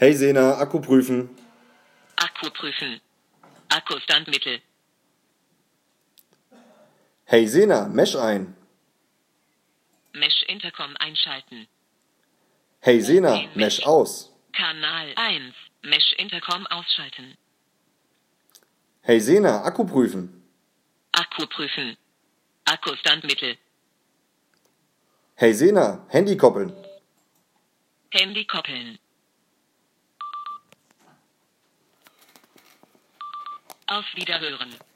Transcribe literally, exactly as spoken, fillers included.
Hey Sena, Akku prüfen. Akku prüfen. Akkustandmittel. Hey Sena, Mesh ein. Mesh Intercom einschalten. Hey Sena, Mesh aus. Kanal eins. Mesh Intercom ausschalten. Hey Sena, Akku prüfen. Akku prüfen. Akkustandmittel. Hey Sena, Handy koppeln. Handy koppeln. Auf Wiederhören.